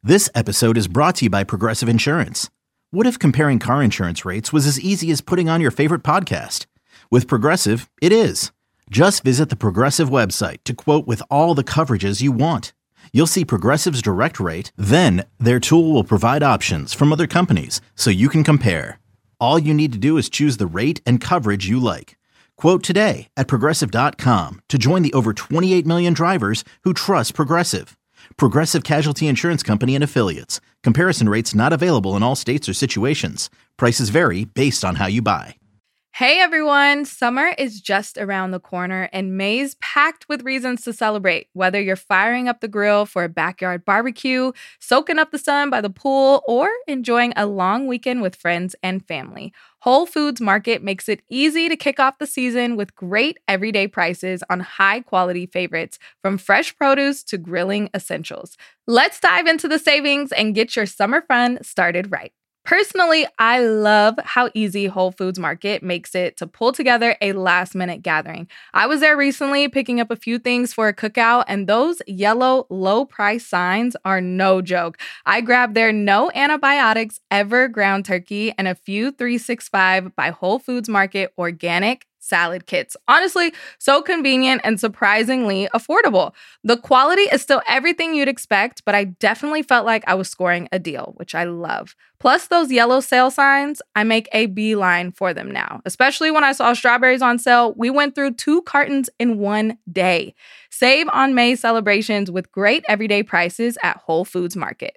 This episode is brought to you by Progressive Insurance. What if comparing car insurance rates was as easy as putting on your favorite podcast? With Progressive, it is. Just visit the Progressive website to quote with all the coverages you want. You'll see Progressive's direct rate, then their tool will provide options from other companies so you can compare. All you need to do is choose the rate and coverage you like. Quote today at Progressive.com to join the over 28 million drivers who trust Progressive. Progressive Casualty Insurance Company and Affiliates. Comparison rates not available in all states or situations. Prices vary based on how you buy. Hey everyone, summer is just around the corner and May's packed with reasons to celebrate. Whether you're firing up the grill for a backyard barbecue, soaking up the sun by the pool, or enjoying a long weekend with friends and family, Whole Foods Market makes it easy to kick off the season with great everyday prices on high-quality favorites, from fresh produce to grilling essentials. Let's dive into the savings and get your summer fun started right. Personally, I love how easy Whole Foods Market makes it to pull together a last-minute gathering. I was there recently picking up a few things for a cookout, and those yellow low-price signs are no joke. I grabbed their no antibiotics ever ground turkey and a few 365 by Whole Foods Market organic salad kits. Honestly, so convenient and surprisingly affordable. The quality is still everything you'd expect, but I definitely felt like I was scoring a deal, which I love. Plus those yellow sale signs, I make a beeline for them now. Especially when I saw strawberries on sale, we went through 2 cartons in one day. Save on May celebrations with great everyday prices at Whole Foods Market.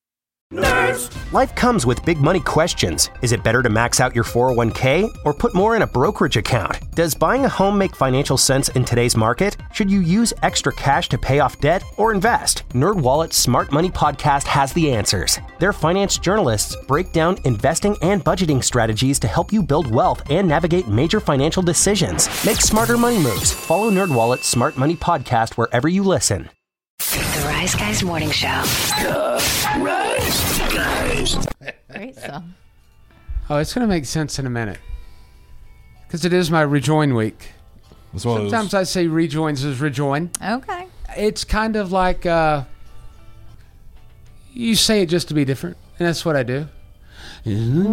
Nerds. Life comes with big money questions. Is it better to max out your 401k or put more in a brokerage account? Does buying a home make financial sense in today's market? Should you use extra cash to pay off debt or invest? NerdWallet's Smart Money Podcast has the answers. Their finance journalists break down investing and budgeting strategies to help you build wealth and navigate major financial decisions. Make smarter money moves. Follow NerdWallet's Smart Money Podcast wherever you listen. The Rise Guys Morning Show. The Rise Guys. Great song. Oh, it's going to make sense in a minute. Because it is my rejoin week. Sometimes I say rejoins as rejoin. Okay. It's kind of like you say it just to be different. And that's what I do. You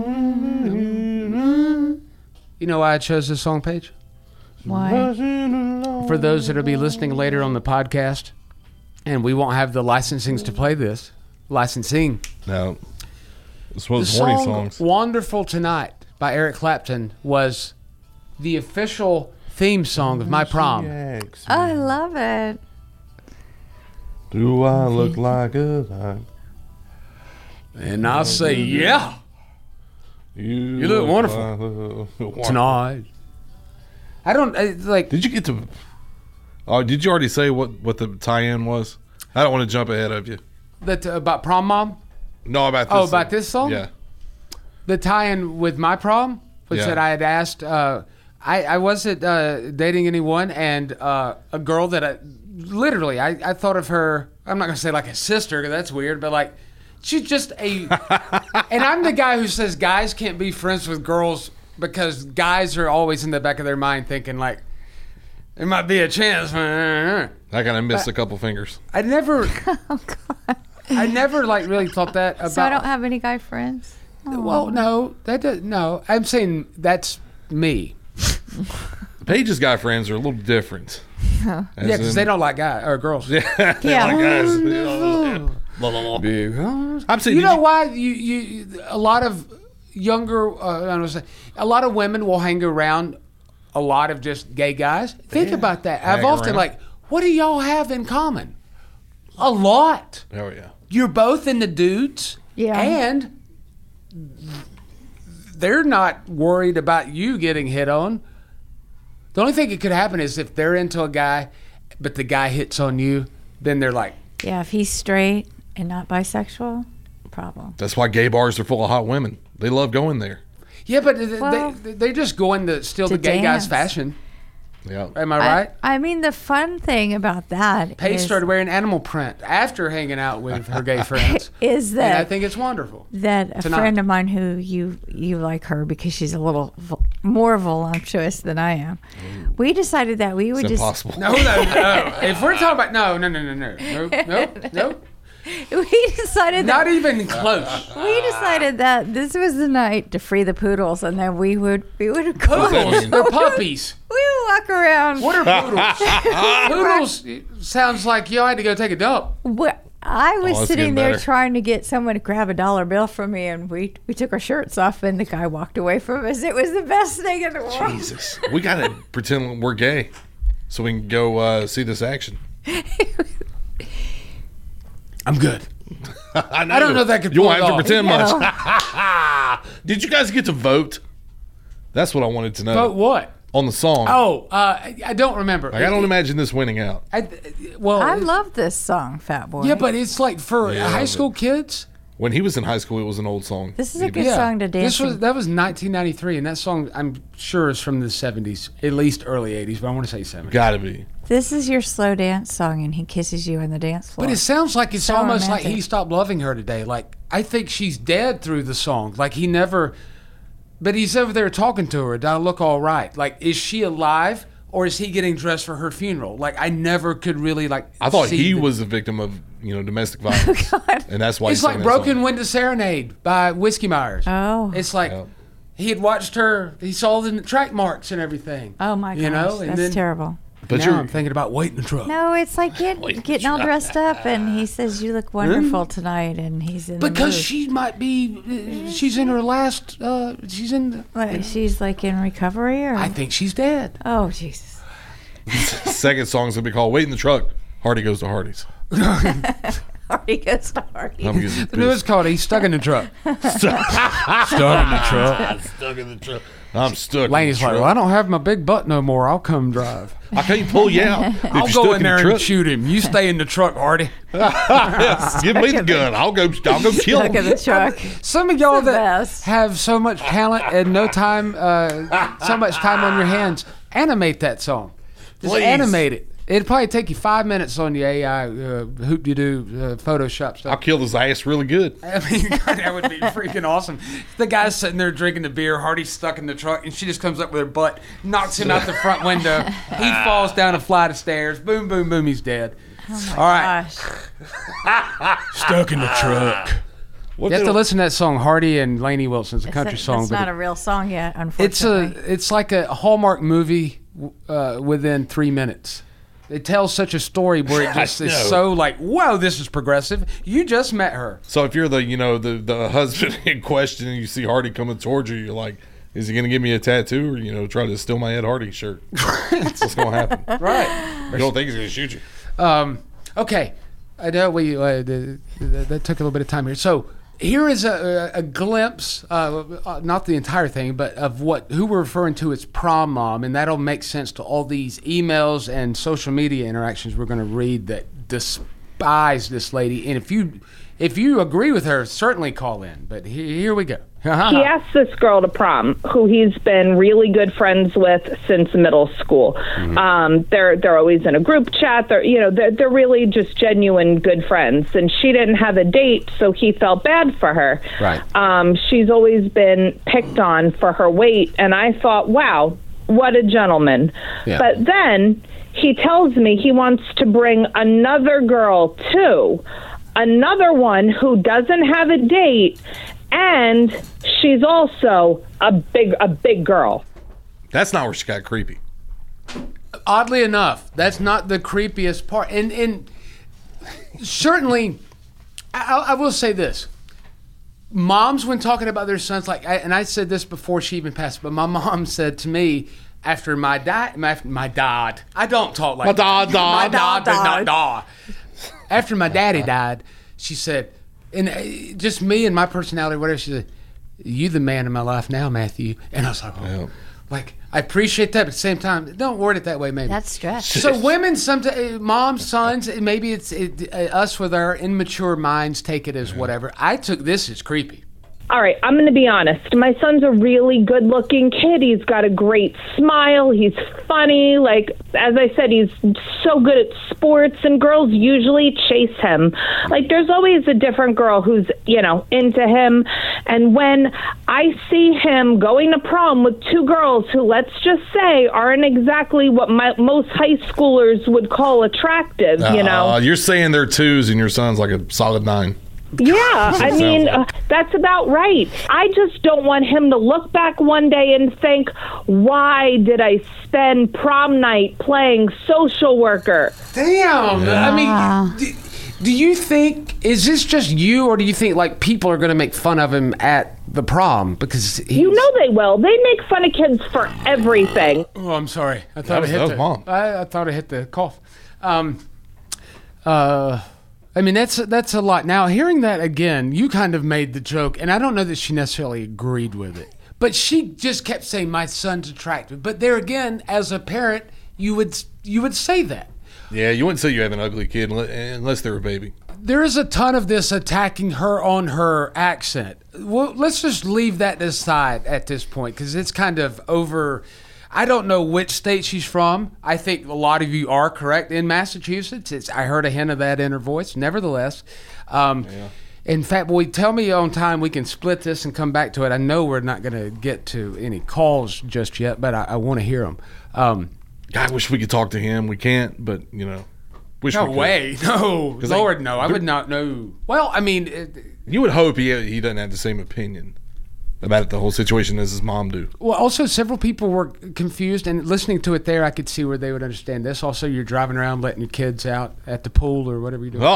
know why I chose this song, Paige? Why? For those that will be listening later on the podcast, and we won't have the licensings to play this. Licensing. No. It's one of the horny song songs. Wonderful Tonight by Eric Clapton was the official theme song of my prom. I love it. Do I look like a... And I say, yeah. You look wonderful tonight. I don't, like... Did you get to... Oh, did you already say what the tie-in was? I don't want to jump ahead of you. About Prom Mom? No, about this Oh, song. about this song? Yeah. The tie-in with my prom was that I had asked... I wasn't dating anyone, and a girl that I thought of her... I'm not going to say like a sister, because that's weird, but like... She's just a... And I'm the guy who says guys can't be friends with girls because guys are always in the back of their mind thinking like, there might be a chance. I kind of missed a couple fingers. I never... Oh, God. I never like really thought that about... So I don't have any guy friends? Well, no. No. I'm saying that's me. Paige's guy friends are a little different. Yeah, because they don't like guys or girls. Yeah. They like guys. I'm saying, you know why you a lot of younger a lot of women will hang around a lot of just gay guys. Think about that. I've often like, what do y'all have in common? A lot. Oh yeah. You're both into dudes. Yeah. And they're not worried about you getting hit on. The only thing that could happen is if they're into a guy, but the guy hits on you, then they're like... Yeah, if he's straight and not bisexual, problem. That's why gay bars are full of hot women. They love going there. Yeah, but they're just going the gay guy's fashion. Yeah. Am I right? I mean, the fun thing about that Paige started wearing animal print after hanging out with her gay friends. Is that... And I think it's wonderful. That a friend of mine who you like her because she's a little more voluptuous than I am. We decided that we would it's just... impossible. No. If we're talking about... No. We decided that Not even close. we decided that this was the night to free the poodles, and then we would go. Poodles, they're puppies. We would walk around. What are poodles? Poodles sounds like you had to go take a dump. I was that's sitting getting there better. trying to get someone to grab a dollar bill from me, and we took our shirts off, and the guy walked away from us. It was the best thing in the world. Jesus. We got to pretend we're gay so we can go see this action. I'm good. I don't know if that could You pull won't it have to off. pretend No. much. Did you guys get to vote? That's what I wanted to know. But what? On the song. Oh, I don't remember. Like, I don't imagine this winning out. I love this song, Fat Boy. Yeah, but it's like for Yeah, high but- school kids. When he was in high school, it was an old song. This is a Maybe. good song to dance. That was 1993, and that song I'm sure is from the 70s, at least early 80s, but I want to say 70s. Gotta be. This is your slow dance song, and he kisses you on the dance floor. But it sounds like it's So almost like romantic. he stopped loving her today. Like, I think she's dead through the song. Like, he never. But he's over there talking to her. Do I look all right? Like, is she alive, or is he getting dressed for her funeral? Like, I never could really, like. I thought see he the- was a victim of, domestic violence. And that's why It's he's like singing that Broken song. Window Serenade by Whiskey Myers. Oh. It's like Yep. he had watched her. He saw the track marks and everything. Oh my gosh, You know, and that's then terrible. But now I'm thinking about waiting the truck. No, it's like getting all dressed up, and he says, "You look wonderful tonight," and he's in Because the mood. she might be, she's in her last. She's in. Like, she's like in recovery, or I think she's dead. oh Jesus. Second song's going to be called Wait in the Truck. Hardy Goes to Hardy's. Hardy goes to Hardy. I'm getting The newest called He's Stuck in the Truck. Stuck in the truck. stuck in the truck. I'm stuck Lane's in the like, truck. well, I don't have my big butt no more. I'll come drive. I can't pull you out. If I'll you're go stuck in there the and truck. shoot him. You stay in the truck, Hardy. Give me the gun. I'll go kill Stuck in him. the truck. Some of y'all the that best. have so much talent and no time, so much time on your hands, animate that song. Just Please. animate it. It'd probably take you 5 minutes on your AI hoop-de-doo Photoshop I'll stuff. kill his ass really good. I mean, God, that would be freaking awesome. The guy's sitting there drinking the beer, Hardy's stuck in the truck, and she just comes up with her butt, knocks him out the front window. He falls down a flight of stairs. Boom, boom, boom, he's dead. All right. Gosh. Stuck in the truck. What You have the- to listen to that song, Hardy and Laney Wilson. It's a country song. It's but not a real song yet, it's unfortunately. it's like a Hallmark movie within 3 minutes. It tells such a story where it just is know. so like, whoa, this is progressive. You just met her. So if you're the the husband in question and you see Hardy coming towards you, you're like, is he going to give me a tattoo or try to steal my Ed Hardy shirt? That's what's going to happen. Right. You don't think he's going to shoot you? Okay. I know that took a little bit of time here. So here is a glimpse, not the entire thing, but of who we're referring to as prom mom, and that'll make sense to all these emails and social media interactions we're going to read that despise this lady. And if you agree with her, certainly call in. But here we go. He asked this girl to prom, who he's been really good friends with since middle school. They're always in a group chat. They're really just genuine good friends. And she didn't have a date, so he felt bad for her. Right. She's always been picked on for her weight, and I thought, wow, what a gentleman. Yeah. But then he tells me he wants to bring another girl too, another one who doesn't have a date. And she's also a big girl. That's not where she got creepy. Oddly enough, that's not the creepiest part. And certainly, I will say this. Moms, when talking about their sons, and I said this before she even passed, but my mom said to me, after my dad, I don't talk like My dad, My dad. dad. After my daddy died, she said, and just me and my personality, whatever, she said, you the man in my life now, Matthew. And I was like, Yeah. like, I appreciate that, but at the same time, don't word it that way, maybe. That's stress. So women, sometimes, moms, sons, maybe it's us with our immature minds take it as whatever. I took this as creepy. All right, I'm going to be honest. My son's a really good-looking kid. He's got a great smile. He's funny. Like, as I said, he's so good at sports, and girls usually chase him. Like, there's always a different girl who's, into him. And when I see him going to prom with two girls who, let's just say, aren't exactly what most high schoolers would call attractive, You're saying they're 2s, and your son's like a solid 9. Yeah, I mean, that's about right. I just don't want him to look back one day and think, why did I spend prom night playing social worker? Damn. Yeah. I mean, do you think, is this just you, or do you think, like, people are going to make fun of him at the prom? Because you know they will. They make fun of kids for everything. Oh, I'm sorry. I thought I hit the cough. I mean, that's a lot. Now, hearing that again, you kind of made the joke, and I don't know that she necessarily agreed with it. But she just kept saying, my son's attractive. But there again, as a parent, you would say that. Yeah, you wouldn't say you have an ugly kid unless they're a baby. There is a ton of this attacking her on her accent. Well, let's just leave that aside at this point, because it's kind of over. I don't know which state she's from. I think a lot of you are correct. In Massachusetts, I heard a hint of that in her voice. Nevertheless, in fact, boy, tell me on time. We can split this and come back to it. I know we're not going to get to any calls just yet, but I want to hear them. I wish we could talk to him. We can't, but, wish no we could. Way. No. Lord, no. I would not know. Well, I mean. You would hope he doesn't have the same opinion about the whole situation as his mom do. Well, also, several people were confused, and listening to it there, I could see where they would understand this. Also, you're driving around letting your kids out at the pool or whatever you're doing.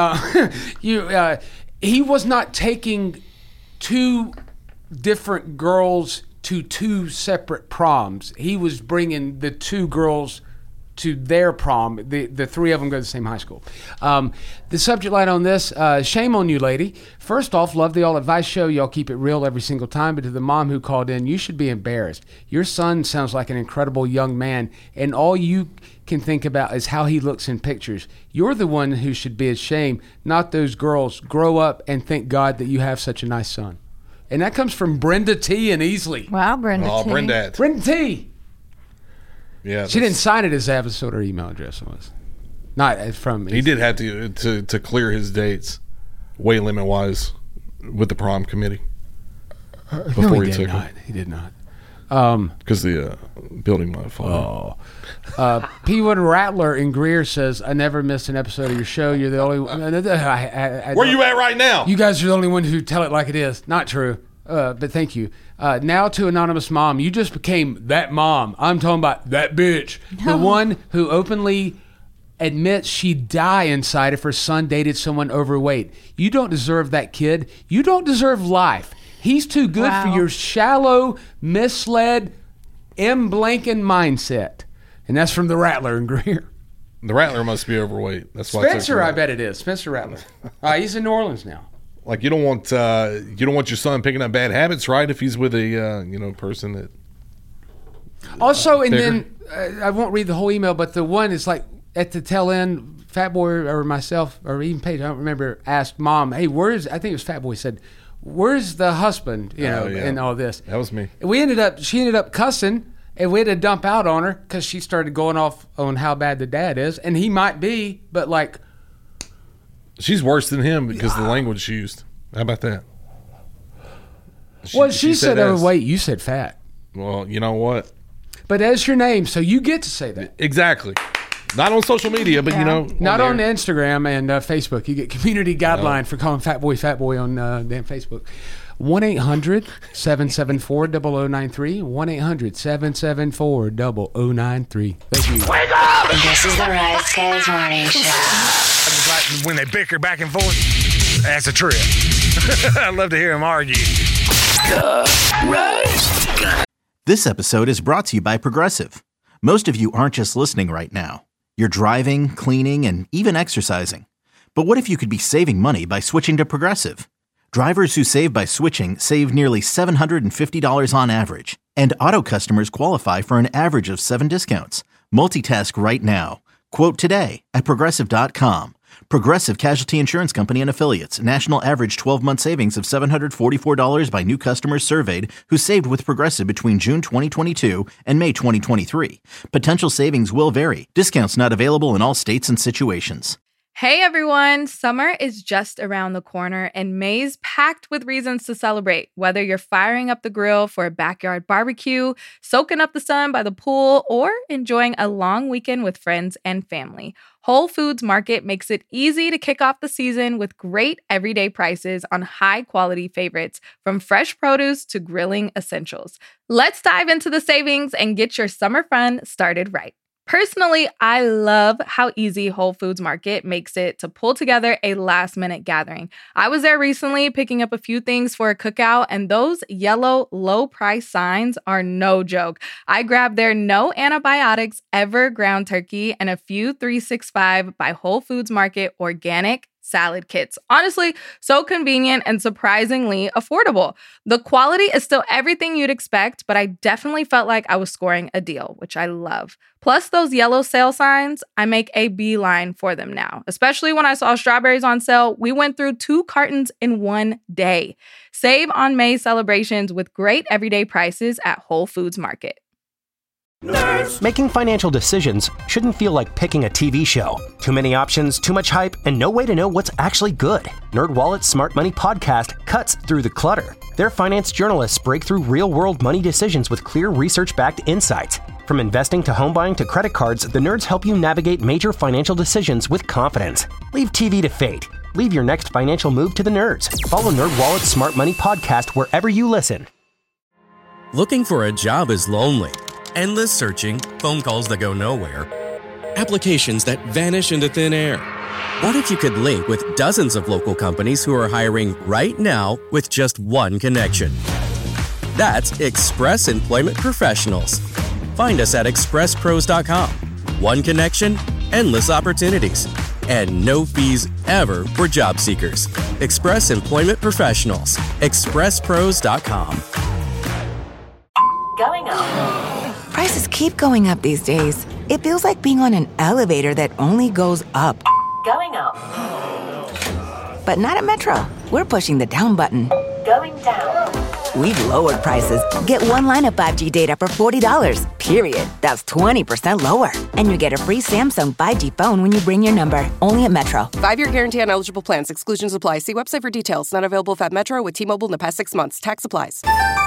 Oh. He was not taking two different girls to two separate proms. He was bringing the two girls to their prom. The three of them go to the same high school. The subject line on this, shame on you, lady. First off, love the All Advice show. Y'all keep it real every single time. But to the mom who called in, you should be embarrassed. Your son sounds like an incredible young man, and all you can think about is how he looks in pictures. You're the one who should be ashamed, not those girls. Grow up and thank God that you have such a nice son. And that comes from Brenda T. in Easley. Wow, Brenda T. Brenda T. Yeah, she didn't sign it as that was what her email address was. Not from. He did have to clear his dates, weight limit wise, with the prom committee. Before he took it. He did not. Because the building might fall. P1 Rattler in Greer says, I never missed an episode of your show. You're the only one. Where you at right now? You guys are the only one who tell it like it is. Not true. But thank you. Now to Anonymous Mom. You just became that mom. I'm talking about that bitch. No. The one who openly admits she'd die inside if her son dated someone overweight. You don't deserve that kid. You don't deserve life. He's too good for your shallow, misled, M. Blanken mindset. And that's from the Rattler in Greer. The Rattler must be overweight. That's why Spencer, I bet it is. Spencer Rattler. He's in New Orleans now. Like you don't want your son picking up bad habits, right? If he's with a person that. Also, and then I won't read the whole email, but the one is like at the tail end. Fat Boy or myself or even Paige, I don't remember, asked Mom, "Hey, I think it was Fat Boy said, where's the husband? And all this." That was me. She ended up cussing, and we had to dump out on her because she started going off on how bad the dad is, and he might be, but like. She's worse than him because the language she used. How about that? She said overweight. You said fat. Well, you know what? But that's your name, so you get to say that. Exactly. Not on social media, but not on Instagram and Facebook. You get community guideline for calling Fat Boy on damn Facebook. 1-800-774-0093. 1-800-774-0093. Thank you. Wake up! This is the Rise Guys Morning Show. Like when they bicker back and forth, that's a trip. I love to hear them argue. Rise. This episode is brought to you by Progressive. Most of you aren't just listening right now. You're driving, cleaning, and even exercising. But what if you could be saving money by switching to Progressive? Drivers who save by switching save nearly $750 on average. And auto customers qualify for an average of 7 discounts. Multitask right now. Quote today at Progressive.com. Progressive Casualty Insurance Company and Affiliates. National average 12-month savings of $744 by new customers surveyed who saved with Progressive between June 2022 and May 2023. Potential savings will vary. Discounts not available in all states and situations. Hey everyone, summer is just around the corner and May's packed with reasons to celebrate. Whether you're firing up the grill for a backyard barbecue, soaking up the sun by the pool, or enjoying a long weekend with friends and family, Whole Foods Market makes it easy to kick off the season with great everyday prices on high-quality favorites, from fresh produce to grilling essentials. Let's dive into the savings and get your summer fun started right. Personally, I love how easy Whole Foods Market makes it to pull together a last-minute gathering. I was there recently picking up a few things for a cookout, and those yellow low-price signs are no joke. I grabbed their no antibiotics ever ground turkey and a few 365 by Whole Foods Market organic salad kits. Honestly, so convenient and surprisingly affordable. The quality is still everything you'd expect, but I definitely felt like I was scoring a deal, which I love. Plus those yellow sale signs, I make a beeline for them now. Especially when I saw strawberries on sale, we went through 2 cartons in one day. Save on May celebrations with great everyday prices at Whole Foods Market. Nerds. Making financial decisions shouldn't feel like picking a TV show. Too many options, too much hype, and no way to know what's actually good. NerdWallet's Smart Money Podcast cuts through the clutter. Their finance journalists break through real-world money decisions with clear research-backed insights. From investing to home buying to credit cards, the nerds help you navigate major financial decisions with confidence. Leave TV to fate. Leave your next financial move to the nerds. Follow NerdWallet's Smart Money Podcast wherever you listen. Looking for a job is lonely. Endless searching, phone calls that go nowhere, applications that vanish into thin air. What if you could link with dozens of local companies who are hiring right now with just one connection? That's Express Employment Professionals. Find us at expresspros.com. One connection, endless opportunities, and no fees ever for job seekers. Express Employment Professionals. expresspros.com. Going up. Prices keep going up these days. It feels like being on an elevator that only goes up. Going up. But not at Metro. We're pushing the down button. Going down. We've lowered prices. Get one line of 5G data for $40, period. That's 20% lower. And you get a free Samsung 5G phone when you bring your number. Only at Metro. 5-year guarantee on eligible plans. Exclusions apply. See website for details. Not available at Metro with T-Mobile in the past 6 months. Tax applies.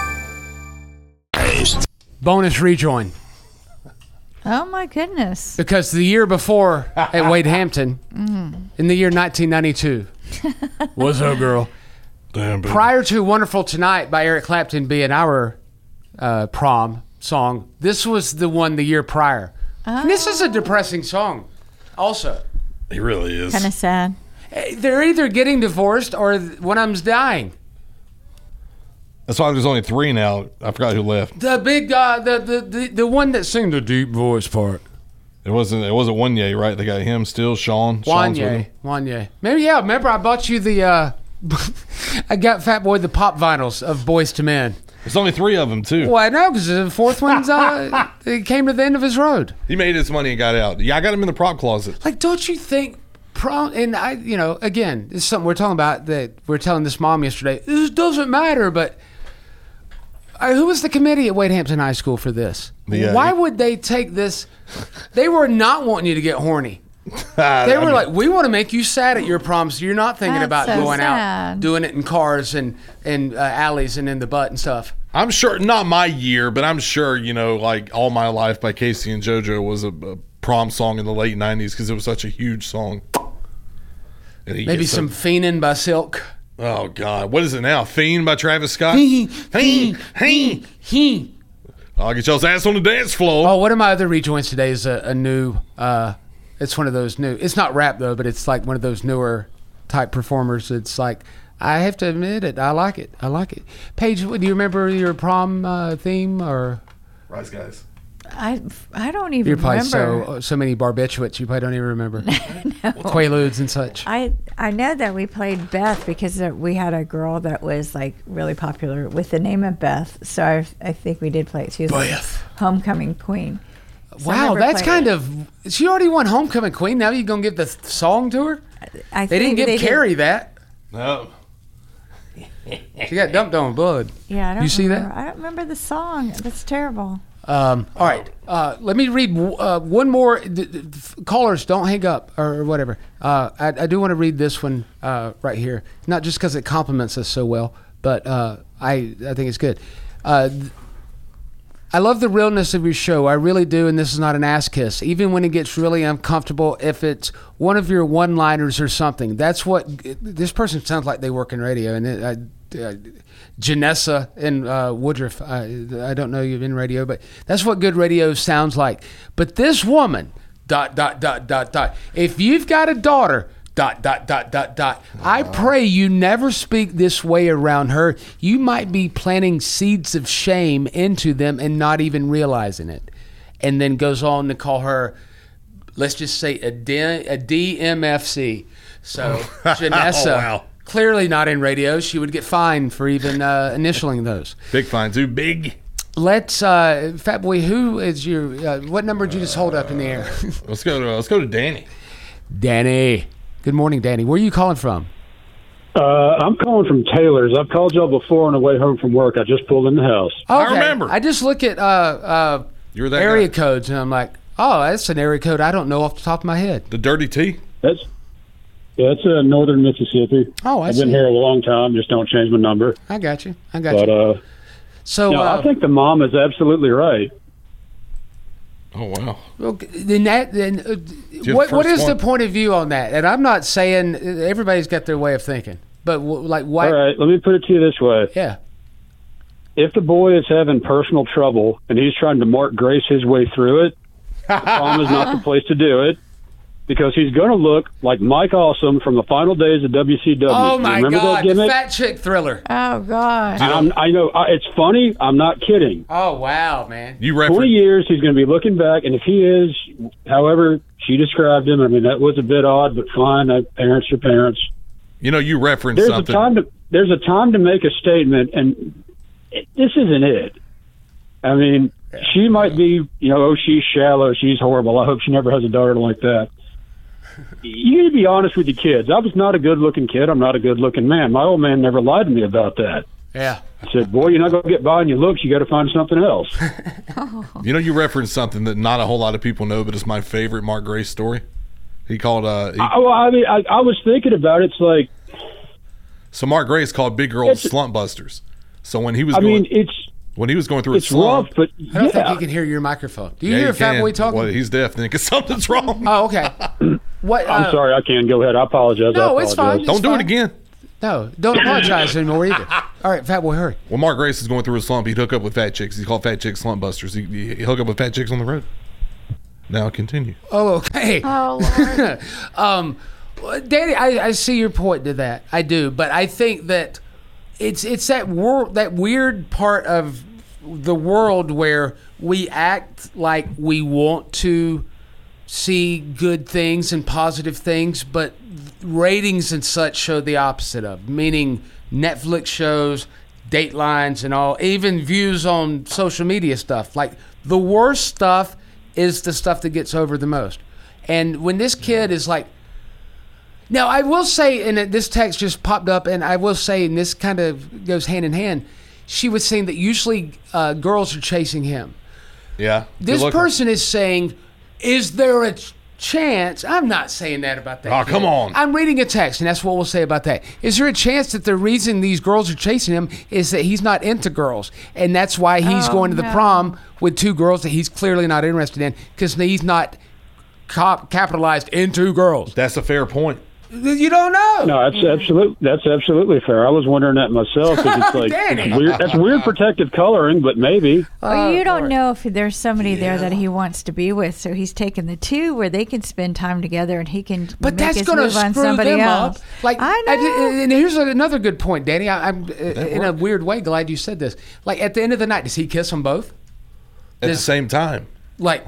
Bonus rejoin. Oh, my goodness. Because the year before at Wade Hampton, in the year 1992, what's up, girl? Damn, baby. Prior to Wonderful Tonight by Eric Clapton being our prom song, this was the one the year prior. And this is a depressing song also. He really is. Kind of sad. They're either getting divorced or one of them's dying. That's why there's only 3 now. I forgot who left. The big guy, the one that sang the deep voice part. It wasn't Wanye, right? They got him still, Sean. Wanye. Maybe, yeah. Remember I bought you the I got Fat Boy the pop vinyls of Boys to Men. There's only 3 of them too. Well, I know, because the 4th one's it came to the end of his road. He made his money and got out. Yeah, I got him in the prop closet. Like, don't you think prom? And I, again, this is something we're talking about that we're telling this mom yesterday. This doesn't matter, but who was the committee at Wade Hampton High School for this? Why would they take this? They were not wanting you to get horny. They were like, we want to make you sad at your prom, so you're not thinking about going out, doing it in cars and alleys and in the butt and stuff. I'm sure, not my year, but I'm sure, like All My Life by Casey and JoJo was a prom song in the late 90s because it was such a huge song. Maybe some Fiendin' by Silk. Oh, God. What is it now? Fiend by Travis Scott? I'll get y'all's ass on the dance floor. Oh, one of my other rejoins today is a new, it's one of those new, it's not rap though, but it's like one of those newer type performers. It's like, I have to admit it. I like it. Paige, do you remember your prom theme or? Rise Guys. I don't even You're probably remember. so many barbiturates you probably don't even remember. No. Quaaludes and such. I know that we played Beth because we had a girl that was like really popular with the name of Beth. So I think we did play it. She was Beth. Like homecoming queen. So wow, that's kind of. She already won homecoming queen. Now you gonna give the song to her? I They didn't think give Carrie that. No. She got dumped on blood. Yeah, I don't You see remember. that? I don't remember the song. That's terrible. All right. Let me read one more. Callers, don't hang up or whatever. I do want to read this one right here. Not just because it compliments us so well, but I think it's good. I love the realness of your show. I really do, and this is not an ass kiss. Even when it gets really uncomfortable, if it's one of your one-liners or something, that's what this person sounds like. They work in radio, and Janessa in Woodruff. I don't know you've in radio, but that's what good radio sounds like. But this woman, ... If you've got a daughter, ... I pray you never speak this way around her. You might be planting seeds of shame into them and not even realizing it. And then goes on to call her, let's just say a DMFC. So Janessa, clearly not in radio. She would get fined for even initialing those. Big fine too. Big. Let's Fat Boy, who is your what number did you just hold up in the air? Let's go to Danny. Danny. Good morning, Danny. Where are you calling from? I'm calling from Taylor's. I've called y'all before on the way home from work. I just pulled in the house. Okay. I remember. I just look at You're that area guy. codes, and I'm like, oh, that's an area code I don't know off the top of my head. The Dirty T? That's northern Mississippi. Oh, I've see. been here a long time. Just don't change my number. I got you. But so I think the mom is absolutely right. Oh wow. Well, what is the point of view on that? And I'm not saying everybody's got their way of thinking, but like why? All right, let me put it to you this way. Yeah. If the boy is having personal trouble and he's trying to Mark Grace his way through it, the prom is not the place to do it, because he's going to look like Mike Awesome from the final days of WCW. Oh my Remember God, that gimmick? Fat Chick Thriller. Oh God. And I know it's funny. I'm not kidding. Oh wow, man. 20 years, he's going to be looking back, and if he is, however she described him, I mean, that was a bit odd, but fine. Parents are parents. You know, you referenced There's something. There's a time to make a statement, and this isn't it. I mean, she might be, she's shallow, she's horrible. I hope she never has a daughter like that. You need to be honest with your kids. I was not a good-looking kid. I'm not a good-looking man. My old man never lied to me about that. Yeah. He said, boy, you're not going to get by on your looks. You got to find something else. You know, you referenced something that not a whole lot of people know, but it's my favorite Mark Grace story. He called... I was thinking about it. It's like... So Mark Grace called big girls slump busters. So when he was when he was going through a it's slump... rough, but I don't think he can hear your microphone. Do you hear Fat Boy talking? Well, he's deaf then because something's wrong. Oh, okay. What? I'm sorry, I can't. Go ahead. I apologize. No, I apologize. it's fine. Don't do it again. No, don't apologize anymore either. All right, Fat Boy, hurry. When Mark Grace is going through a slump, he'd hook up with fat chicks. He called fat chicks slump busters. He hook up with fat chicks on the road. Now continue. Oh, okay. Oh, Lord. Danny, I see your point to that. I do, but I think that it's that weird part of the world where we act like we want to see good things and positive things, but ratings and such show the opposite of, meaning Netflix shows, Datelines and all, even views on social media stuff. Like, the worst stuff is the stuff that gets over the most. And when this kid is like, now I will say, and this text just popped up, and I will say, and this kind of goes hand in hand, she was saying that usually girls are chasing him. Yeah. This person is saying, is there a chance? I'm not saying that about that. Oh, come on. I'm reading a text, and that's what we'll say about that. Is there a chance that the reason these girls are chasing him is that he's not into girls, and that's why he's going to the prom with two girls that he's clearly not interested in because he's not capitalized into girls? That's a fair point. You don't know. No, that's absolutely fair. I was wondering that myself because it's like it's weird. That's weird protective coloring, but maybe. Well, you don't know if there's somebody there that he wants to be with, so he's taking the two where they can spend time together and he can. But make that's his going to move on screw somebody them else. up. Like, I know. And here's another good point, Danny. I'm in a weird way glad you said this. Like, at the end of the night, does he kiss them both? At the same time. Like,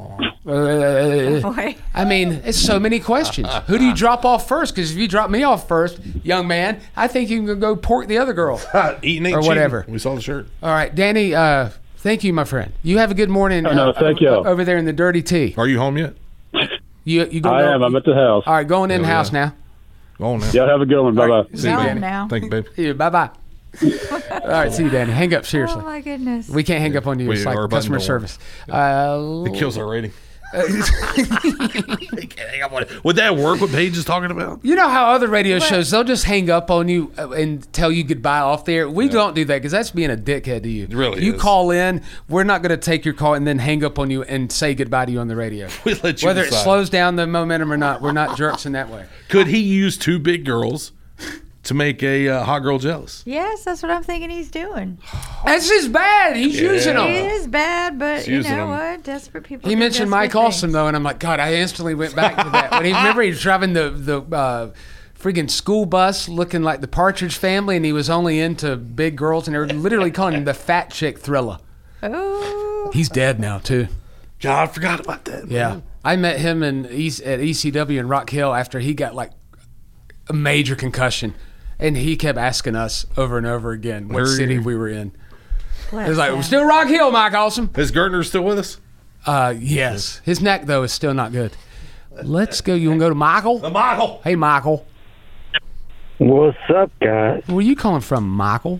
I mean, it's so many questions. Who do you drop off first? Because if you drop me off first, young man, I think you can go pork the other girl. Eating ain't or whatever. cheating. We saw the shirt. All right, Danny, thank you, my friend. You have a good morning. No, thank you. Over there in the Dirty Tea. Are you home yet? You I am. I'm at the house. All right, going in the house now. Go on now. Y'all have a good one. Bye bye. See you, Go Danny. now. Thank you, baby. Yeah, bye-bye. All right, see you, Danny. Hang up, seriously. Oh, my goodness. We can't hang up on you. It's like our button customer don't service. It kills our rating. Would that work? What Paige is talking about? You know how other radio shows, they'll just hang up on you and tell you goodbye off there. We don't do that because that's being a dickhead to you. It really You is. call in, we're not going to take your call and then hang up on you and say goodbye to you on the radio. We let you Whether decide. it slows down the momentum or not, we're not jerks in that way. Could he use two big girls to make a hot girl jealous? Yes, that's what I'm thinking he's doing. That's just bad. He's using them. It is bad, but He's you using know them. what? Desperate people. He do mentioned desperate Mike Awesome, things. though, and I'm like, God, I instantly went back to that. When he remember he was driving the freaking school bus looking like the Partridge Family, and he was only into big girls, and they were literally calling him the fat chick Thriller. Oh. He's dead now, too. God, I forgot about that. Yeah. Man. I met him at ECW in Rock Hill after he got like a major concussion, and he kept asking us over and over again what city we were in. It was like, we're still Rock Hill, Mike Awesome. Is Gertner still with us? Yes. His neck, though, is still not good. Let's go. You want to go to Michael? Michael. Hey, Michael. What's up, guys? Where are you calling from, Michael?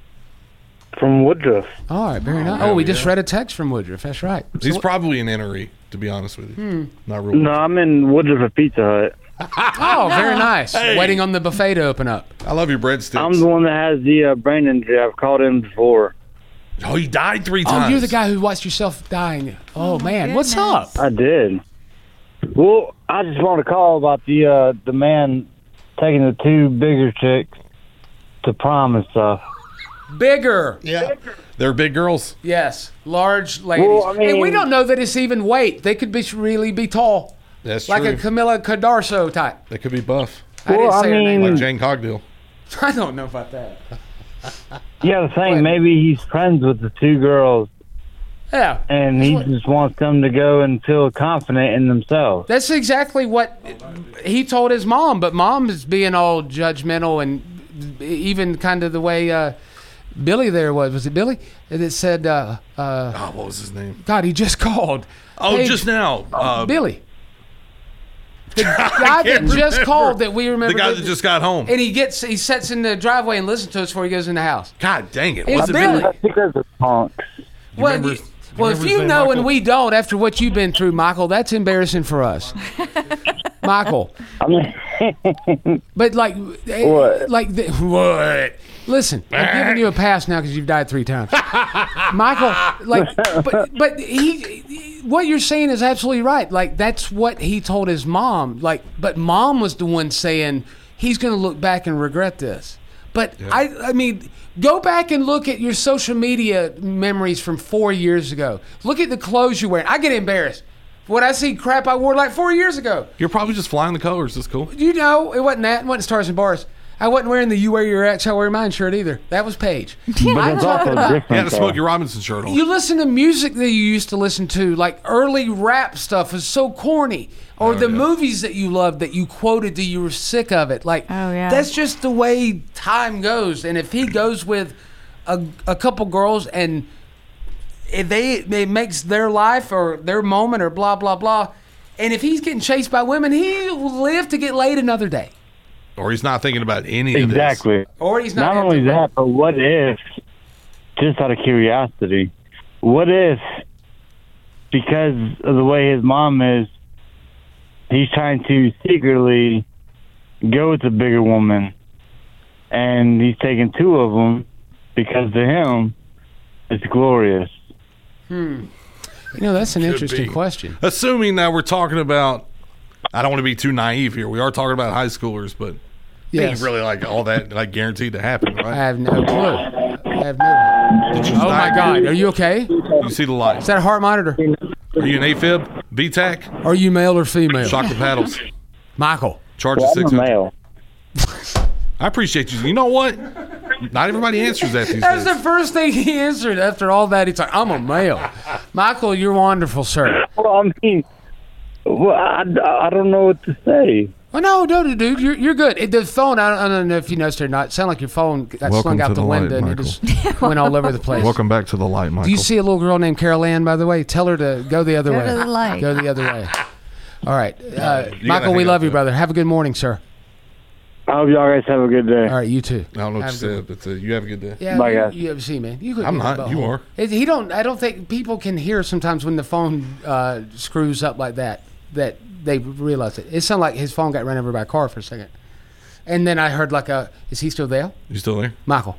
From Woodruff. All right, very nice. Oh, we just read a text from Woodruff. That's right. He's probably an NRE, to be honest with you. Not real. No, I'm in Woodruff at Pizza Hut. Oh, very nice. Hey. Waiting on the buffet to open up. I love your breadsticks. I'm the one that has the brain injury. I've called in before. Oh, he died 3 times. Oh, you're the guy who watched yourself dying. Oh, man. What's up? I did. Well, I just want to call about the man taking the 2 bigger chicks to prom and stuff. Bigger. Yeah. They're big girls. Yes. Large ladies. Well, I mean- and we don't know that it's even weight. They could really be tall. That's like true. a Camilla Cadarso type. They could be buff. I didn't say her name. Like Jane Cogdill. I don't know about that. Yeah, I was saying maybe he's friends with the 2 girls. Yeah. And he just wants them to go and feel confident in themselves. That's exactly what he told his mom, but mom is being all judgmental and even kind of the way Billy there was. Was it Billy? That said, what was his name? God, he just called. Oh, Paige- just now. Billy. The guy that just called that we remember. The guy that just got home. And he sits in the driveway and listens to us before he goes in the house. God dang it. It's Was it Billy. That's because of punks. Well, remember- if his you name, know Michael? and we don't, after what you've been through, Michael, that's embarrassing for us. Michael. I mean, But like, What? what? Listen, I'm giving you a pass now because you've died 3 times, Michael. Like, but what you're saying is absolutely right. Like, that's what he told his mom. Like, but mom was the one saying he's going to look back and regret this. But I mean, go back and look at your social media memories from 4 years ago. Look at the clothes you're wearing. I get embarrassed when I see crap I wore like 4 years ago. You're probably just flying the colors. That's cool. You know, it wasn't that. It wasn't Stars and Bars. I wasn't wearing the You Wear Your X, I Wear Mine shirt either. That was Paige. but it's also You had different. a though. Smokey Robinson shirt on. You listen to music that you used to listen to, like early rap stuff was so corny. Or the movies that you loved that you quoted that you were sick of it. Like, that's just the way time goes. And if he goes with a couple girls and if it makes their life or their moment or blah, blah, blah, and if he's getting chased by women, he will live to get laid another day. Or he's not thinking about any of this. Exactly. Or he's not. Not only that, but what if, just out of curiosity, what if, because of the way his mom is, he's trying to secretly go with a bigger woman, and he's taking 2 of them because to him, it's glorious. You know, that's an interesting question. Assuming that we're talking about, I don't want to be too naive here. We are talking about high schoolers, but Yes. ain't really like all that like guaranteed to happen, right? I have no clue. I have no. Did you Oh my God! Are you okay? You see the light. Is that a heart monitor? Are you an AFib? BTAC? Are you male or female? Shock the paddles. Michael. Charge Well, the I'm a 600. male. I appreciate you. You know what? Not everybody answers that these That's days. the first thing he answered after all that. He's like, I'm a male. Michael, you're wonderful, sir. Well, I mean, well, I don't know what to say. Oh, no, dude. You're good. The phone, I don't know if you noticed or not, it sounded like your phone got Welcome slung out to the the light, window and it Michael. just went all over the place. Welcome back to the light, Michael. Do you see a little girl named Carol Ann, by the way? Tell her to go the other Go way. to the light. Go the other way. All right. gotta Michael, we hang love up you, there. brother. Have a good morning, sir. I hope y'all guys have a good day. All right, you too. I don't know what you said, but you have a good day. Yeah, bye, guys. You see, man. I'm not. You are. I don't think people can hear sometimes when the phone screws up like that they realize it. It sounded like his phone got run over by a car for a second. And then I heard like is he still there? You still there? Michael.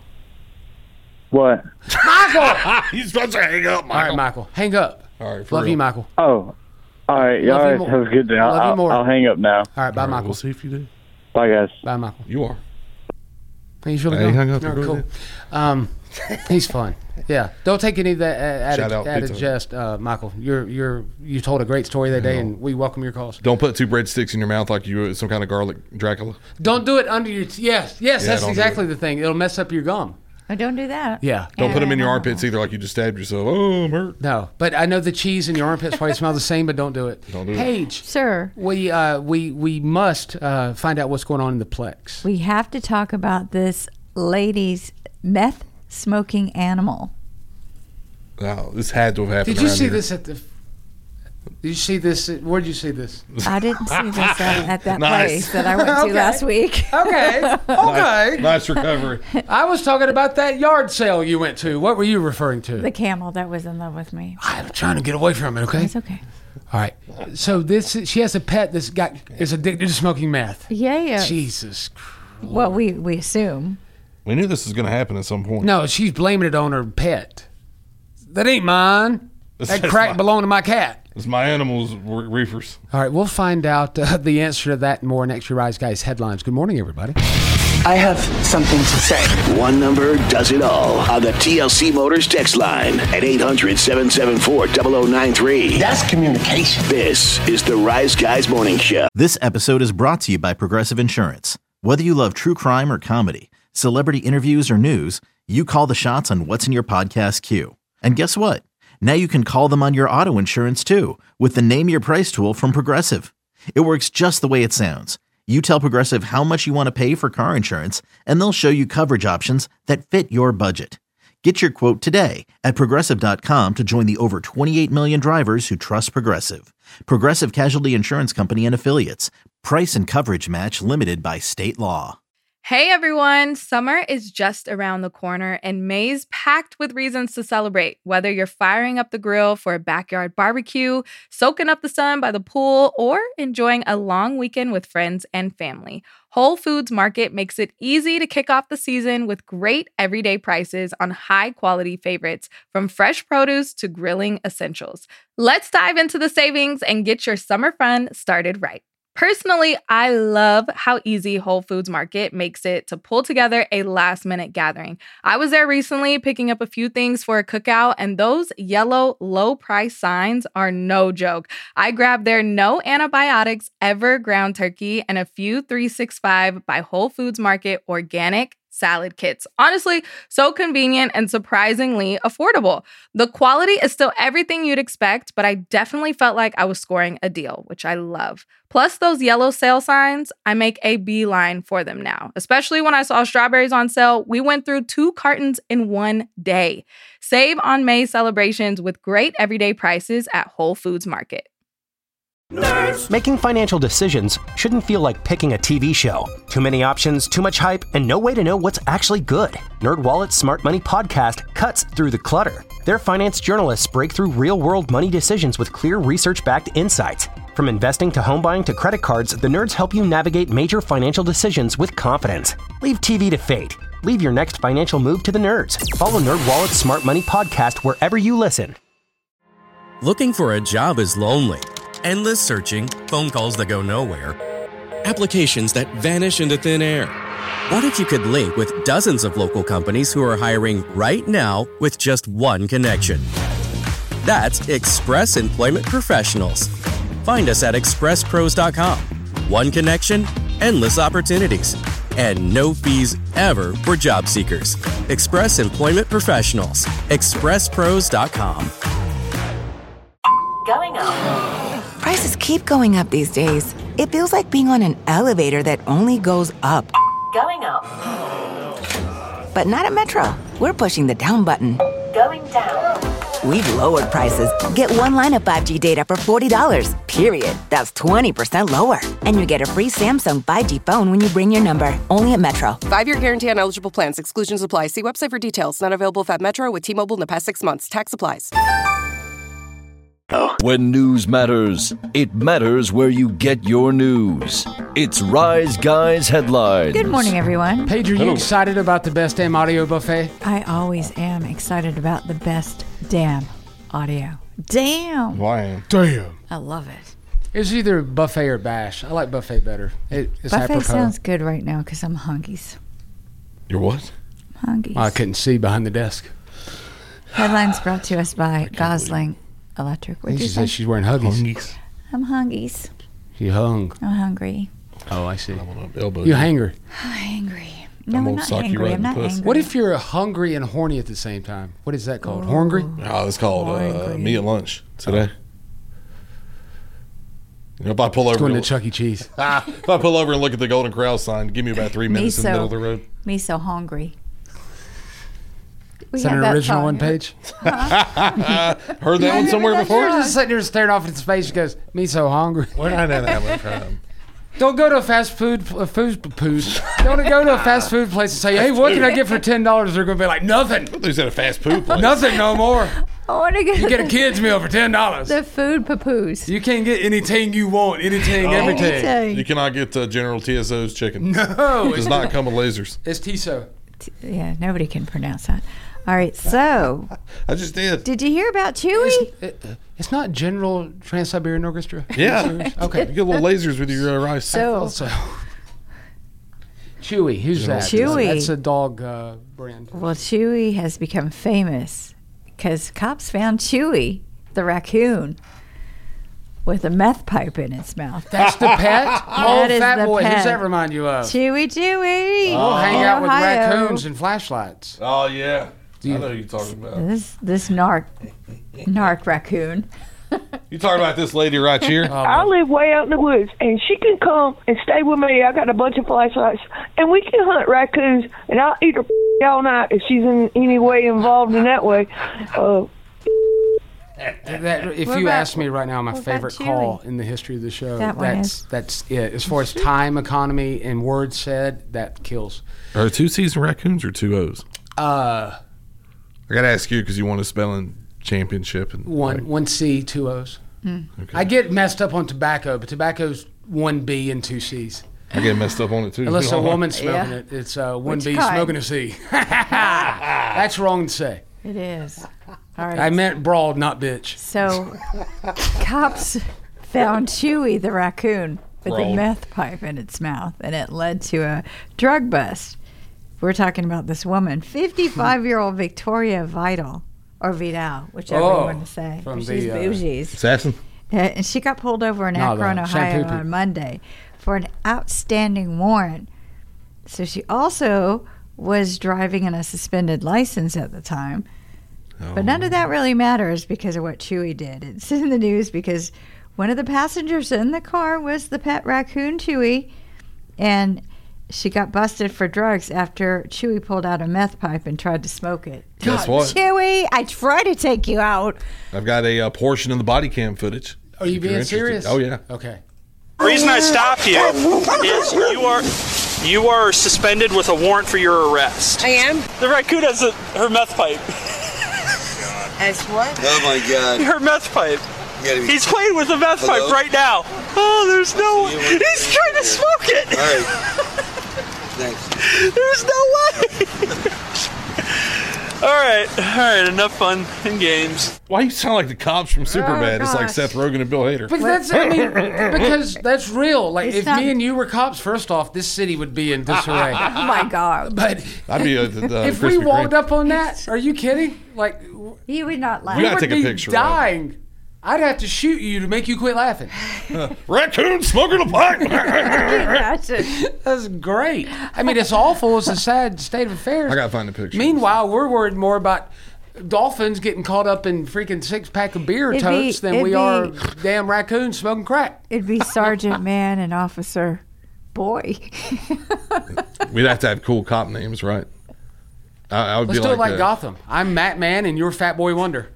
What? Michael! He's supposed to hang up, Michael. All right, Michael. Hang up. All right, Love you, Michael. Oh. All right, y'all guys have a good day. I'll hang up now. All right, bye, Michael. We'll see if you do. Bye, guys. Bye, Michael. You are. He's really Hey, hung up. cool. He's fun. Yeah. Don't take any of that Shout out out pizza. of jest, Michael. You told a great story that day, and we welcome your calls. Don't put 2 breadsticks in your mouth like you some kind of garlic Dracula. Don't do it under your yes. That's don't exactly the thing. It'll mess up your gum. Oh, don't do that. Yeah. Don't put them in your armpits either like you just stabbed yourself. Oh, I'm hurt. No, but I know the cheese in your armpits probably smell the same, but don't do it. Don't do it. Paige, Sir, we must find out what's going on in the Plex. we have to talk about this lady's meth smoking animal. Wow, this had to have happened. Did you around see here. this at the? Did you see this? Where did you see this? I didn't see this at that Nice. place that I went to Okay. last week. Okay. Nice recovery. I was talking about that yard sale you went to. What were you referring to? The camel that was in love with me. I'm trying to get away from it. Okay. It's okay. All right. So she has a pet that's is addicted to smoking meth. Yeah. Jesus Christ. Well, we assume. We knew this was going to happen at some point. No, she's blaming it on her pet. That ain't mine. That crack belonged to my cat. It's my animals, reefers. All right, we'll find out the answer to that and more next year. Rise Guys headlines. Good morning, everybody. I have something to say. One number does it all on the TLC Motors text line at 800-774-0093. That's communication. This is the Rise Guys Morning Show. This episode is brought to you by Progressive Insurance. Whether you love true crime or comedy, celebrity interviews or news, you call the shots on what's in your podcast queue. And guess what? Now you can call them on your auto insurance too with the Name Your Price tool from Progressive. It works just the way it sounds. You tell Progressive how much you want to pay for car insurance, and they'll show you coverage options that fit your budget. Get your quote today at Progressive.com to join the over 28 million drivers who trust Progressive. Progressive Casualty Insurance Company and Affiliates. Price and coverage match limited by state law. Hey everyone, summer is just around the corner and May's packed with reasons to celebrate. Whether you're firing up the grill for a backyard barbecue, soaking up the sun by the pool, or enjoying a long weekend with friends and family, Whole Foods Market makes it easy to kick off the season with great everyday prices on high-quality favorites, from fresh produce to grilling essentials. Let's dive into the savings and get your summer fun started right. Personally, I love how easy Whole Foods Market makes it to pull together a last-minute gathering. I was there recently picking up a few things for a cookout, and those yellow low-price signs are no joke. I grabbed their no antibiotics ever ground turkey and a few 365 by Whole Foods Market organic salad kits. Honestly, so convenient and surprisingly affordable. The quality is still everything you'd expect, but I definitely felt like I was scoring a deal, which I love. Plus those yellow sale signs, I make a beeline for them now. Especially when I saw strawberries on sale, we went through 2 cartons in one day. Save on May celebrations with great everyday prices at Whole Foods Market. Making financial decisions shouldn't feel like picking a TV show. Too many options, too much hype, and no way to know what's actually good. NerdWallet's Smart Money Podcast cuts through the clutter. Their finance journalists break through real-world money decisions with clear research-backed insights. From investing to home buying to credit cards, the nerds help you navigate major financial decisions with confidence. Leave TV to fate. Leave your next financial move to the nerds. Follow NerdWallet's Smart Money Podcast wherever you listen. Looking for a job is lonely. Endless searching, phone calls that go nowhere, applications that vanish into thin air. What if you could link with dozens of local companies who are hiring right now with just one connection? That's Express Employment Professionals. Find us at expresspros.com. One connection, endless opportunities, and no fees ever for job seekers. Express Employment Professionals. expresspros.com. Going up. Prices keep going up these days. It feels like being on an elevator that only goes up. Going up. But not at Metro. We're pushing the down button. Going down. we've lowered prices. Get one line of 5G data for $40, period. That's 20% lower. And you get a free Samsung 5G phone when you bring your number. Only at Metro. 5-year guarantee on eligible plans. Exclusions apply. See website for details. Not available if at Metro with T-Mobile in the past 6 months. Tax applies. When news matters, it matters where you get your news. It's Rise Guys Headlines. Good morning, everyone. Paige, are you excited about the Best Damn Audio Buffet? I always am excited about the Best Damn Audio. Damn. Why? Damn. I love it. It's either buffet or bash. I like buffet better. It's Buffet apropos. sounds good right now because I'm hungies. You're what? Hungies. I couldn't see behind the desk. Headlines brought to us by Gosling Electric. What'd you She say? said she's wearing huggies. I'm hungies. She hung. I'm hungry. Oh, I see. Elbow. You hangry. I'm hangry. No, I'm not angry. I'm not angry. What if you're hungry and horny at the same time? What is that called? Horngry? Oh, it's called me at lunch today. You know, if I pull over, going to Chuck E. Cheese. If I pull over and look at the Golden Corral sign, give me about 3 minutes in the middle of the road. Me so hungry. Is that an original one, Paige? Heard that one somewhere before? Just sitting there staring off into space. She goes, "Me so hungry." Where did I know that one from? Don't go to a fast food. Don't go to a fast food place and say, "Hey, what can I get for $10?" They're going to be like, "Nothing." Who's at a fast food place? Nothing no more. I want to get. You get a kid's meal for $10. The food papoose. You can't get anything you want. Anything, everything. You cannot get General TSO's chicken. No, it does not come with lasers. It's TSO. Yeah, nobody can pronounce that. All right, so I just did. Did you hear about Chewy? It's not General Trans-Siberian Orchestra. Yeah. Okay. You get little lasers with your rice. So Chewy, who's that? Chewy. That's a dog brand. Well, Chewy has become famous because cops found Chewy, the raccoon, with a meth pipe in its mouth. That's the pet? That is fat the boy. pet. Who's that remind you of? Chewy. We'll hang out with Ohio. raccoons and flashlights. Oh, yeah. I know who you're talking about. This narc raccoon. You talking about this lady right here? I live way out in the woods, and she can come and stay with me. I got a bunch of flashlights, and we can hunt raccoons, and I'll eat her all night if she's in any way involved in that way. If you ask me right now, my favorite call in the history of the show, that's it. As far as time, economy, and words said, that kills. Are 2 C's and raccoons or 2 O's? I got to ask you because you won a spelling championship. And one C, 2 O's. Mm. Okay. I get messed up on tobacco, but tobacco's 1 B and 2 C's. I get messed up on it too. Unless a woman's smoking it, it's 1 B smoking a C. That's wrong to say. It is. All right. I meant broad, not bitch. So, cops found Chewy, the raccoon, with a Broad. meth pipe in its mouth, and it led to a drug bust. We're talking about this woman, 55-year-old Victoria Vidal, or Vidal, whichever you want to say. from She's the, bougies. Assassin? And she got pulled over in No, Akron, the Ohio shampoo on people. Monday for an outstanding warrant. So she also was driving in a suspended license at the time. But none of that really matters because of what Chewy did. It's in the news because one of the passengers in the car was the pet raccoon Chewy, and she got busted for drugs after Chewy pulled out a meth pipe and tried to smoke it. Guess what? Chewy, I tried to take you out. I've got a portion of the body cam footage. Are you if you're being interested. serious? Oh, yeah. Okay. The reason I stopped you is you are suspended with a warrant for your arrest. I am? The raccoon has her meth pipe. As what? Oh my God. Her meth pipe. He's playing with the meth Hello? pipe right now. Oh, there's no way. He's trying to smoke it. All right. Thanks. There's no way. All right, enough fun and games. Why you sound like the cops from Superbad? It's like gosh. Seth Rogen and Bill Hader. But that's, I mean, because that's real. Like, It's if not- me and you were cops, first off, this city would be in disarray. Oh, my God. But I'd be if we walked up on that, are you kidding? Like, You would not laugh. We gotta would take a be picture of it. dying. I'd have to shoot you to make you quit laughing. Raccoon smoking a pipe. That's great. I mean, it's awful. It's a sad state of affairs. I gotta find the picture. Meanwhile, we're worried more about dolphins getting caught up in freaking 6-pack of beer It'd totes be- than it'd we be- are damn raccoons smoking crack. It'd be Sergeant Man and Officer Boy. We'd have to have cool cop names, right? I would Let's be do it like that. Gotham. I'm Matt Man and you're Fat Boy Wonder.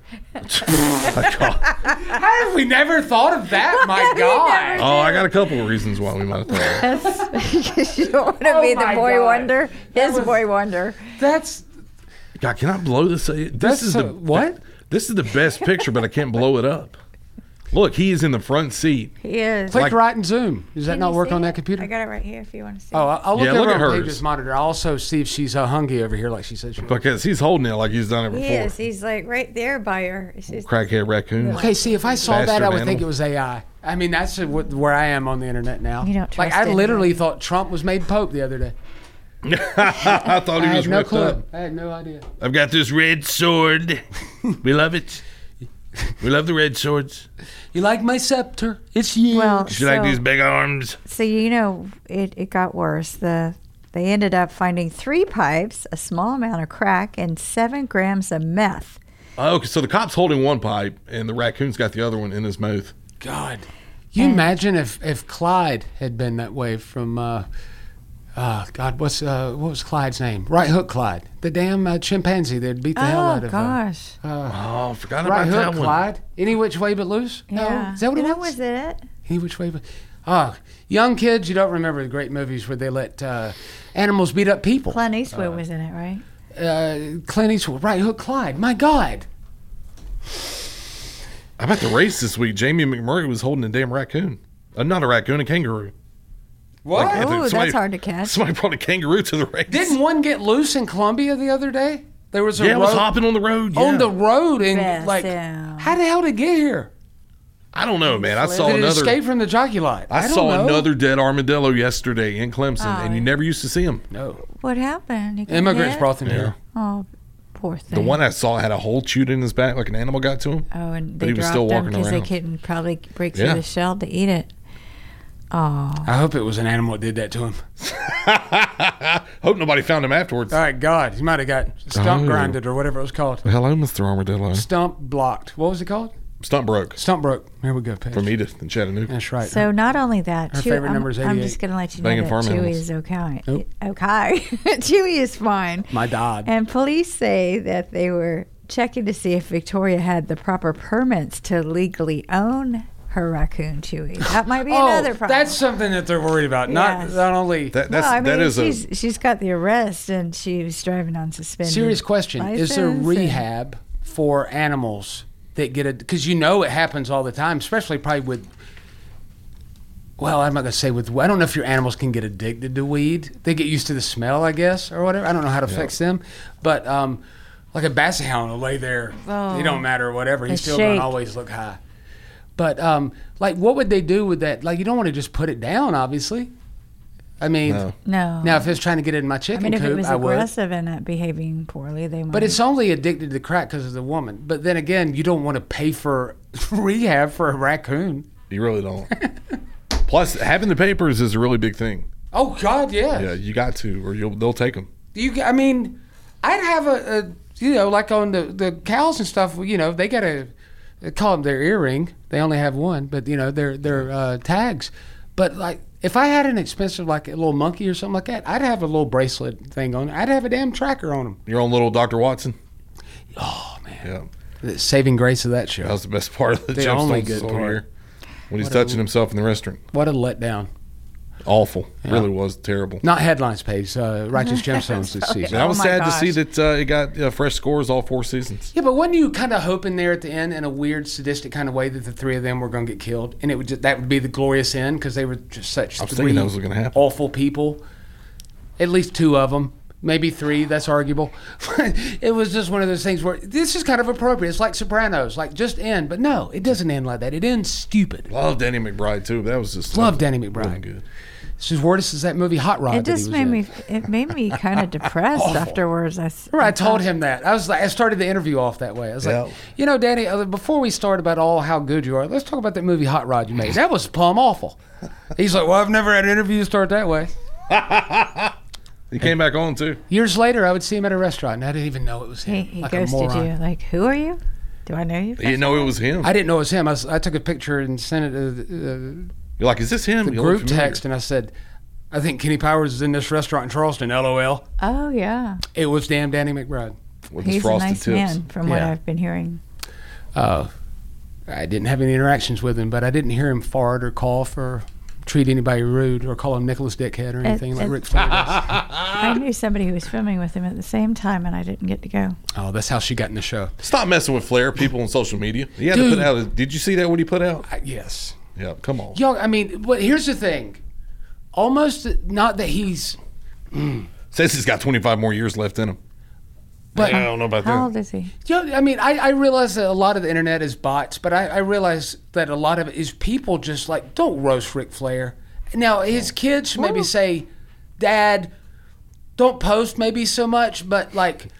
How have we never thought of that? My God. Oh, I got a couple of reasons why we might have thought of that. Because you don't want to be the boy wonder. His boy wonder. That's. God, can I blow this? This is what? This is the best picture, but I can't blow it up. Look, he is in the front seat. He is. Click right and zoom. Does that not work on that computer? I got it right here if you want to see. Oh, I'll look over at on hers. Paige's monitor. I'll also see if she's hungry over here like she said she was. Because he's holding it like he's done it He before. is. He's like right there by her. It's just- Crackhead raccoon. Okay, see, if I saw that, Bastard I would think animal. it was AI. I mean, that's where I am on the internet now. You don't like, trust I literally anybody. thought Trump was made Pope the other day. I thought he I was had no ripped clue. up. I had no idea. I've got this red sword. We love it. We love the red swords. You like my scepter? It's huge. Well, You like these big arms? So it got worse. They ended up finding 3 pipes, a small amount of crack, and 7 grams of meth. Oh, okay, so the cop's holding one pipe, and the raccoon's got the other one in his mouth. God. You imagine if Clyde had been that way from, God, what was Clyde's name? Right Hook Clyde. The damn chimpanzee that beat the hell out of gosh. I forgot Right about Hook that one. Clyde. Any which way but loose? Yeah. No? Is that what it That was? was it. Any which way but... Oh, young kids, you don't remember the great movies where they let animals beat up people. Clint Eastwood was in it, right? Clint Eastwood, Right Hook Clyde. My God. How about the race this week? Jamie McMurray was holding a damn raccoon. Not a raccoon, a kangaroo. What? Like, Oh, somebody- that's hard to catch. Somebody brought a kangaroo to the race. Didn't one get loose in Columbia the other day? There was a Yeah, it road, was hopping on the road. Yeah. on the road, and Yes, like, yeah. how the hell did it get here? I don't know, man. I saw Did it another. escape from the jockey lot? I don't saw know. another dead armadillo yesterday in Clemson, and you never used to see them. No. What happened? You got Immigrants hit? brought them here. Oh, poor thing. The one I saw had a hole chewed in his back, like an animal got to him. Oh, and but they he was dropped still them walking because they around. couldn't probably break through Yeah. the shell to eat it. Oh. I hope it was an animal that did that to him. Hope nobody found him afterwards. All right, God, he might have got stump Oh. grinded or whatever it was called. Hello, Mr. Armadillo. Stump blocked. What was it called? Stump broke Stump broke. Here we go, Paige. from Edith in Chattanooga. That's right. So not only that, Her favorite number is I'm 88. just going to let you Banging know farm that Chewy animals. is okay. Nope. Okay. Chewy is fine. My dad. And police say that they were checking to see if Victoria had the proper permits to legally own her raccoon, Chewy. That might be another problem. That's something that they're worried about. Yes. Not only That's well, I mean, that is she's got the arrest and she was driving on suspended. serious question. Is there license and- rehab for animals that get it? Because you know it happens all the time, especially probably with. Well, I'm not gonna say with. I don't know if your animals can get addicted to weed. They get used to the smell, I guess, or whatever. I don't know how it affects them, but like a basset hound will lay there. Oh. It don't matter, whatever. He's They still shake. gonna always look high. But like, what would they do with that? Like, you don't want to just put it down, obviously. I mean, No. now if it's trying to get in my I chicken mean, if coop, it was I would. aggressive and not behaving poorly, they might. But it's only addicted to crack because of the woman. But then again, you don't want to pay for rehab for a raccoon. You really don't. Plus, having the papers is a really big thing. Oh God, yeah. Yeah, you got to, or they'll take them. I mean, I'd have a like on the cows and stuff. They got they call them their earring. They only have one, but their tags. But like, if I had an expensive like a little monkey or something like that, I'd have a little bracelet thing on it. I'd have a damn tracker on them. Your own little Dr. Watson. Oh man, Yeah, the saving grace of that show. that was the best part of the, The only Gemstones good whole part. year. When he's What a- touching himself in the restaurant. What a letdown. Awful. Yeah. Really was terrible. Not headlines page, Righteous Gemstones this season. And I was my sad to gosh. see that it got fresh scores all 4 seasons. Yeah, but wasn't you kind of hoping there at the end in a weird sadistic kind of way that the 3 of them were going to get killed, and that would be the glorious end because they were just such I was 3 thinking that was gonna happen. awful people. At least 2 of them, maybe 3. That's arguable. It was just one of those things where this is kind of appropriate. It's like Sopranos, like just end, but no, it doesn't end like that. It ends stupid. Love Danny McBride too. That was just Love Danny McBride. really good. It's as worse as that movie Hot Rod. It that he just was made in. me kind of depressed afterwards. Remember, I told him that. I started the interview off that way. I was like, Danny, before we start about how good you are, let's talk about that movie Hot Rod you made. That was plumb awful. He's like, well, I've never had an interview start that way. He came back on too. Years later, I would see him at a restaurant, and I didn't even know it was him. He like a ghosted moron. you. Like, who are you? Do I know you? He didn't know it was him. I didn't know it was him. I took a picture and sent it to You're like, is this him? the You look group familiar. text, and I said, I think Kenny Powers is in this restaurant in Charleston, LOL. Oh, yeah. It was damn Danny McBride. With He's his a frosted nice tips. man, from what Yeah. I've been hearing. I didn't have any interactions with him, but I didn't hear him fart or cough or treat anybody rude or call him Nicholas Dickhead or anything like Ric Flair does. I knew somebody who was filming with him at the same time, and I didn't get to go. Oh, that's how she got in the show. Stop messing with Flair, people on social media. He had to put out. Did you see that? What he put out? Yes. Yeah. Come on. Yo, I mean, but here's the thing. Almost not that he's. Says he's got 25 more years left in him. But I don't know about that. How old is he? Yeah, I mean, I realize that a lot of the internet is bots, but I realize that a lot of it is people just like, don't roast Ric Flair. Now, his kids should maybe say, Dad, don't post maybe so much, but like,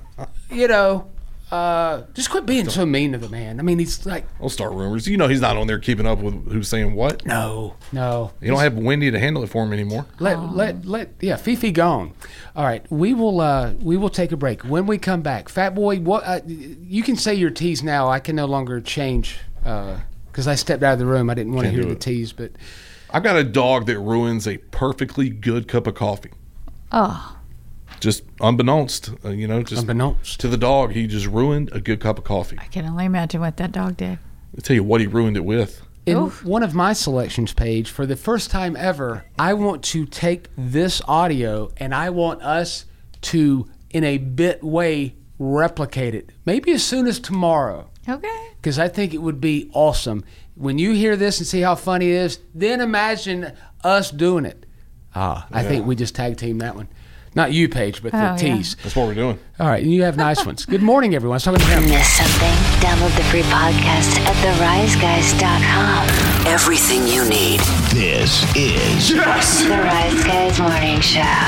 just quit being so mean to the man. I mean, he's like... Don't start rumors. You know he's not on there keeping up with who's saying what. No. You don't have Wendy to handle it for him anymore. Let Fifi gone. All right, we will take a break. When we come back, Fat Boy, what you can say your tease now. I can no longer change because I stepped out of the room. I didn't want to hear the tease, but I've got a dog that ruins a perfectly good cup of coffee. Oh. Just unbeknownst, unbeknownst to the dog, he just ruined a good cup of coffee. I can only imagine what that dog did. I'll tell you what he ruined it with. In one of my selections page, for the first time ever, I want to take this audio and I want us to, in a bit way, replicate it. Maybe as soon as tomorrow. Okay. Because I think it would be awesome. When you hear this and see how funny it is, then imagine us doing it. I think we just tag team that one. Not you, Paige, but the tease. That's what we're doing. All right, and you have nice ones. Good morning, everyone. I was talking to him. Miss something? Download the free podcast at theriseguys.com. Everything you need. This is The Rise Guys Morning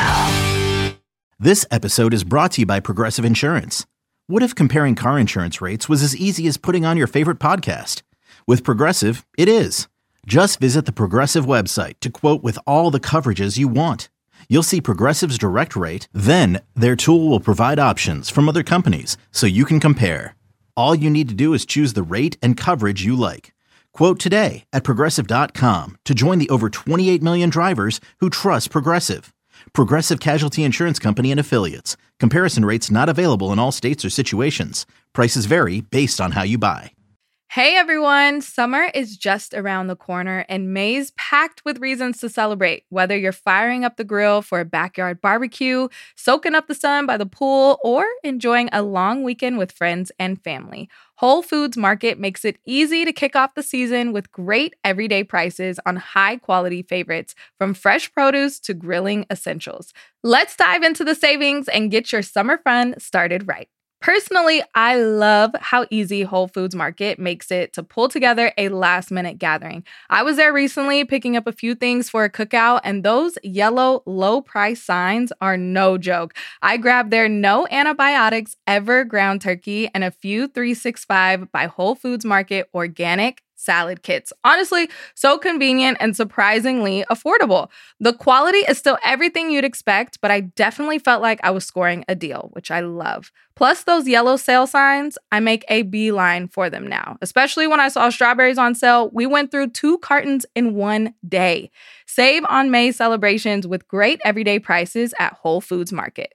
Show. This episode is brought to you by Progressive Insurance. What if comparing car insurance rates was as easy as putting on your favorite podcast? With Progressive, it is. Just visit the Progressive website to quote with all the coverages you want. You'll see Progressive's direct rate, then their tool will provide options from other companies so you can compare. All you need to do is choose the rate and coverage you like. Quote today at Progressive.com to join the over 28 million drivers who trust Progressive. Progressive Casualty Insurance Company and Affiliates. Comparison rates not available in all states or situations. Prices vary based on how you buy. Hey everyone, summer is just around the corner and May's packed with reasons to celebrate. Whether you're firing up the grill for a backyard barbecue, soaking up the sun by the pool, or enjoying a long weekend with friends and family, Whole Foods Market makes it easy to kick off the season with great everyday prices on high-quality favorites, from fresh produce to grilling essentials. Let's dive into the savings and get your summer fun started right. Personally, I love how easy Whole Foods Market makes it to pull together a last-minute gathering. I was there recently picking up a few things for a cookout, and those yellow low-price signs are no joke. I grabbed their no antibiotics ever ground turkey and a few 365 by Whole Foods Market organic salad kits. Honestly, so convenient and surprisingly affordable. The quality is still everything you'd expect, but I definitely felt like I was scoring a deal, which I love. Plus those yellow sale signs, I make a beeline for them now. Especially when I saw strawberries on sale, we went through 2 cartons in one day. Save on May celebrations with great everyday prices at Whole Foods Market.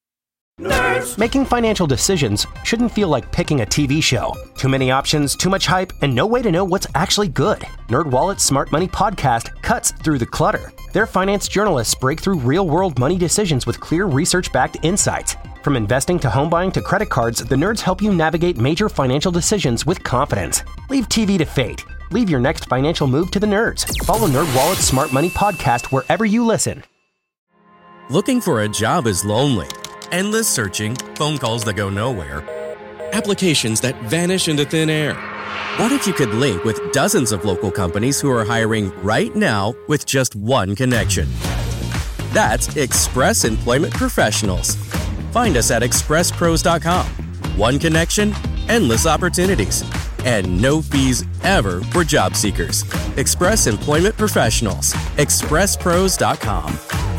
Nerds. Making financial decisions shouldn't feel like picking a TV show. Too many options, too much hype, and no way to know what's actually good. NerdWallet's Smart Money Podcast cuts through the clutter. Their finance journalists break through real-world money decisions with clear research-backed insights. From investing to home buying to credit cards, the nerds help you navigate major financial decisions with confidence. Leave TV to fate. Leave your next financial move to the nerds. Follow NerdWallet's Smart Money Podcast wherever you listen. Looking for a job is lonely. Endless searching, phone calls that go nowhere, applications that vanish into thin air. What if you could link with dozens of local companies who are hiring right now with just one connection? That's Express Employment Professionals. Find us at expresspros.com. One connection, endless opportunities, and no fees ever for job seekers. Express Employment Professionals. expresspros.com.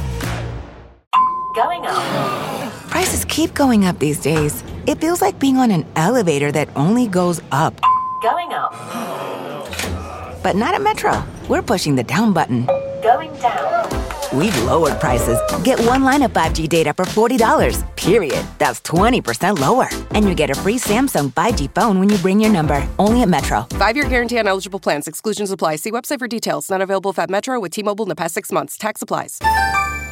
Going up. Prices keep going up these days. It feels like being on an elevator that only goes up. Going up. But not at Metro. We're pushing the down button. Going down. we've lowered prices. Get one line of 5G data for $40, period. That's 20% lower. And you get a free Samsung 5G phone when you bring your number. Only at Metro. 5-year guarantee on eligible plans. Exclusions apply. See website for details. Not available if at Metro with T-Mobile in the past 6 months. Tax applies.